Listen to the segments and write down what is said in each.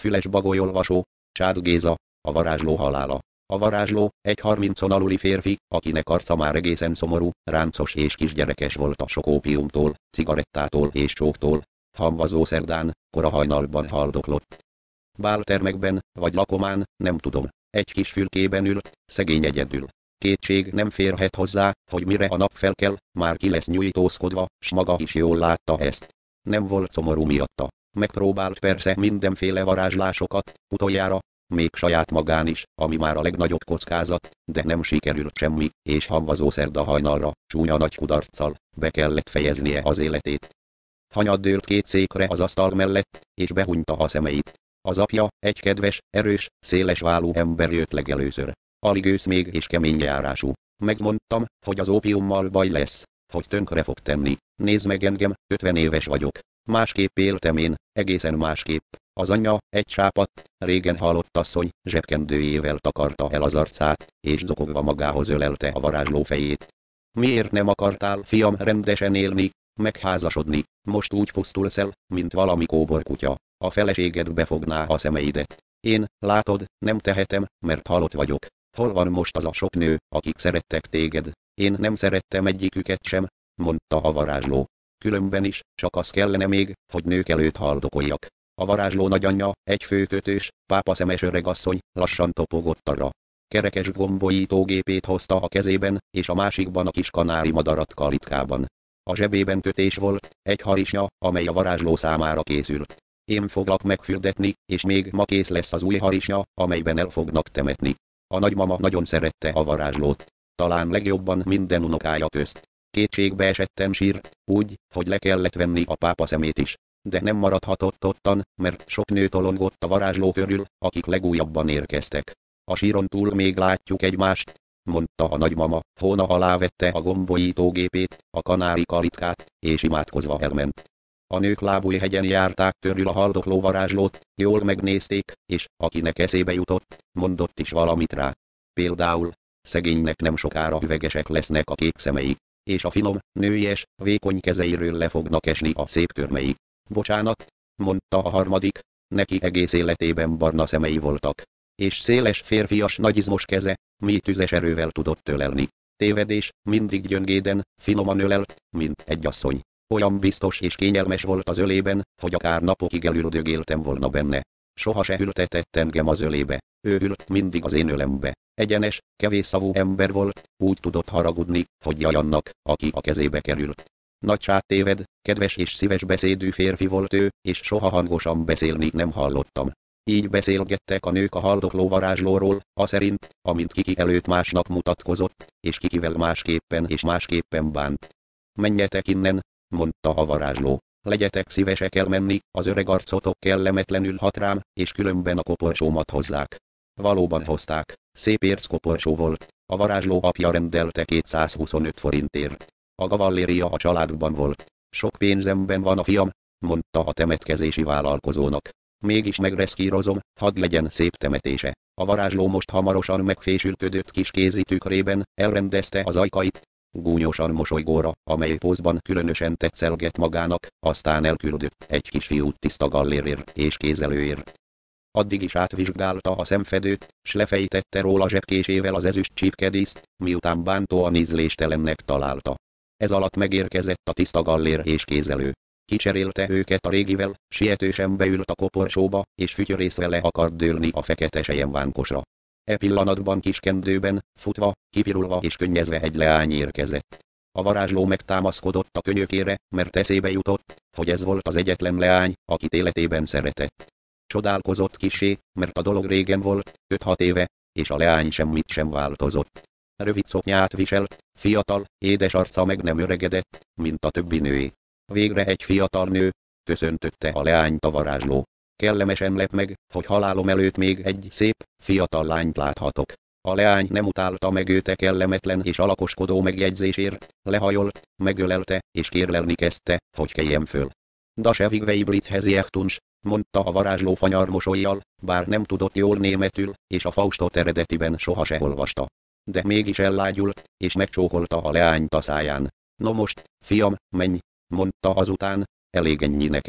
Füles Bagolyolvasó, Csád Géza, a varázsló halála. A varázsló, egy 30-on aluli férfi, akinek arca már egészen szomorú, ráncos és kisgyerekes volt a sok ópiumtól, cigarettától és csóktól. Hamvazó szerdán, kora hajnalban haldoklott. Báltermekben, vagy lakomán, nem tudom. Egy kis fülkében ült, szegény egyedül. Kétség nem férhet hozzá, hogy mire a nap felkel, már ki lesz nyújtózkodva, s maga is jól látta ezt. Nem volt szomorú miatta. Megpróbált persze mindenféle varázslásokat, utoljára, még saját magán is, ami már a legnagyobb kockázat, de nem sikerült semmi, és hamvazó szerda hajnalra, csúnya nagy kudarccal, be kellett fejeznie az életét. Hanyat dőlt két székre az asztal mellett, és behunyta a szemeit. Az apja, egy kedves, erős, széles vállú ember jött legelőször. Alig ősz még és kemény járású. Megmondtam, hogy az ópiummal baj lesz, hogy tönkre fog tenni. Nézd meg engem, 50 éves vagyok. Másképp éltem én, egészen másképp. Az anyja, egy sápadt, régen halott asszony, zsebkendőjével takarta el az arcát, és zokogva magához ölelte a varázsló fejét. Miért nem akartál, fiam, rendesen élni, megházasodni? Most úgy pusztulsz el, mint valami kóborkutya. A feleséged befogná a szemeidet. Én, látod, nem tehetem, mert halott vagyok. Hol van most az a sok nő, akik szerettek téged? Én nem szerettem egyiküket sem, mondta a varázsló. Különben is, csak az kellene még, hogy nők előtt haldokoljak. A varázsló nagyanyja, egy főkötős, pápaszemes öregasszony, lassan topogott arra. Kerekes gombolítógépét hozta a kezében, és a másikban a kis kanári madarat kalitkában. A zsebében kötés volt, egy harisnya, amely a varázsló számára készült. Én foglak megfürdetni, és még ma kész lesz az új harisnya, amelyben el fognak temetni. A nagymama nagyon szerette a varázslót. Talán legjobban minden unokája közt. Kétségbe esetten sírt, úgy, hogy le kellett venni a pápa szemét is. De nem maradhatott ottan, mert sok nő tolongott a varázsló körül, akik legújabban érkeztek. A síron túl még látjuk egymást, mondta a nagymama, hóna alá vette a gombolítógépét, a kanári kalitkát, és imádkozva elment. A nők lábújhegyen járták körül a haldokló varázslót, jól megnézték, és, akinek eszébe jutott, mondott is valamit rá. Például, szegénynek nem sokára üvegesek lesznek a kék szemei, és a finom, nőies, vékony kezeiről le fognak esni a szép körmei. Bocsánat, mondta a harmadik, neki egész életében barna szemei voltak. És széles férfias nagyizmos keze, mi tüzes erővel tudott ölelni. Tévedés, mindig gyöngéden, finoman ölelt, mint egy asszony. Olyan biztos és kényelmes volt az ölében, hogy akár napokig elüldögéltem volna benne. Soha se ültetett engem az ölébe. Ő ült mindig az én ölembe. Egyenes, kevés szavú ember volt, úgy tudott haragudni, hogy jaj annak, aki a kezébe került. Nagyság téved, kedves és szíves beszédű férfi volt ő, és soha hangosan beszélni nem hallottam. Így beszélgettek a nők a haldokló varázslóról, aszerint, amint kiki előtt másnak mutatkozott, és kikivel másképpen és másképpen bánt. Menjetek innen, mondta a varázsló. Legyetek szívesek elmenni, az öreg arcotok kellemetlenül hat rám, és különben a koporsómat hozzák. Valóban hozták, szép érckoporsó volt, a varázsló apja rendelte 225 forintért. A gavalléria a családban volt. Sok pénzemben van a fiam, mondta a temetkezési vállalkozónak. Mégis megreszkírozom, hadd legyen szép temetése. A varázsló most hamarosan megfésülködött kis kézi tükrében, elrendezte az ajkait, gúnyosan mosolygóra, amely pózban különösen tetszelget magának, aztán elküldött egy kisfiút tiszta gallérért és kézelőért. Addig is átvizsgálta a szemfedőt, s lefejtette róla zsebkésével az ezüst csípkedészt, miután bántóan ízléstelennek találta. Ez alatt megérkezett a tiszta gallér és kézelő. Kicserélte őket a régivel, sietősen beült a koporsóba, és fütyörészve le akart dőlni a fekete selyemvánkosra. E pillanatban kiskendőben, futva, kipirulva és könnyezve egy leány érkezett. A varázsló megtámaszkodott a könyökére, mert eszébe jutott, hogy ez volt az egyetlen leány, akit életében szeretett. Csodálkozott kissé, mert a dolog régen volt, 5-6 éve, és a leány semmit sem változott. Rövid szoknyát viselt, fiatal, édes arca meg nem öregedett, mint a többi nőé. Végre egy fiatal nő, köszöntötte a leányt a varázsló. Kellemesen lep meg, hogy halálom előtt még egy szép, fiatal lányt láthatok. A leány nem utálta meg őt a kellemetlen és alakoskodó megjegyzésért, lehajolt, megölelte, és kérlelni kezdte, hogy keljen föl. Das ewig Weiblitzhez jechtunsch, mondta a varázsló fanyar mosollyal, bár nem tudott jól németül, és a Faustot eredetiben soha se olvasta. De mégis ellágyult, és megcsókolta a leányt a száján. No most, fiam, menj, mondta azután, elég ennyi nekem.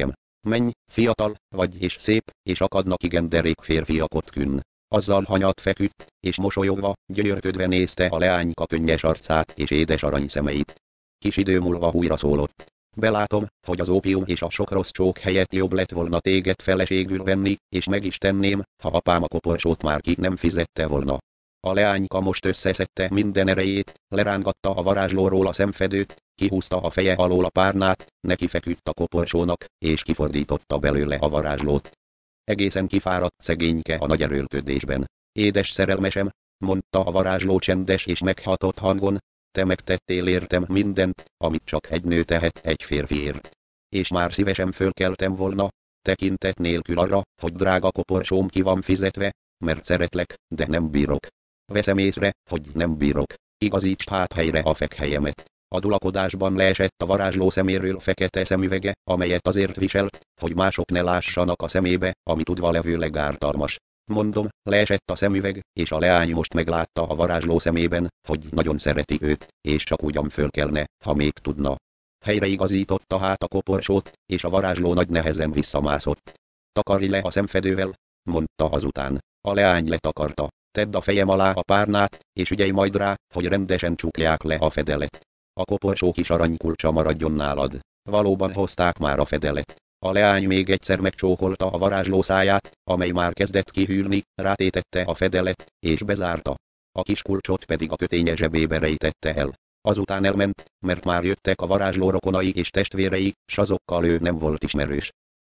menj, fiatal, vagy és szép, és akadnak igen derék férfiak ott künn. Azzal hanyat feküdt, és mosolyogva, gyönyörködve nézte a leányka könnyes arcát és édes arany szemeit. Kis idő múlva újra szólott. Belátom, hogy az ópium és a sok rossz csók helyett jobb lett volna téged feleségül venni, és meg is tenném, ha apám a koporsót már ki nem fizette volna. A leányka most összeszedte minden erejét, lerángatta a varázslóról a szemfedőt, kihúzta a feje alól a párnát, neki feküdt a koporsónak, és kifordította belőle a varázslót. Egészen kifáradt szegényke a nagy erőlködésben. Édes szerelmesem, mondta a varázsló csendes és meghatott hangon, te megtettél értem mindent, amit csak egy nő tehet egy férfiért. És már szívesen fölkeltem volna, tekintet nélkül arra, hogy drága koporsóm ki van fizetve, mert szeretlek, de nem bírok. Veszem észre, hogy nem bírok. Igazítsd hát helyre a fekhelyemet. A dulakodásban leesett a varázsló szeméről fekete szemüvege, amelyet azért viselt, hogy mások ne lássanak a szemébe, ami tudva levőleg ártalmas. Mondom, leesett a szemüveg, és a leány most meglátta a varázsló szemében, hogy nagyon szereti őt, és csak ugyan fölkelne, ha még tudna. Helyreigazította hát a koporsót, és a varázsló nagy nehezen visszamászott. Takarj le a szemfedővel, mondta azután. A leány letakarta. Tedd a fejem alá a párnát, és ügyelj majd rá, hogy rendesen csukják le a fedelet. A koporsó kis aranykulcsa maradjon nálad. Valóban hozták már a fedelet. A leány még egyszer megcsókolta a varázsló száját, amely már kezdett kihűlni, rátétette a fedelet, és bezárta. A kis kulcsot pedig a köténye zsebébe rejtette el. Azután elment, mert már jöttek a varázsló rokonai és testvérei, s azokkal ő nem volt ismerős.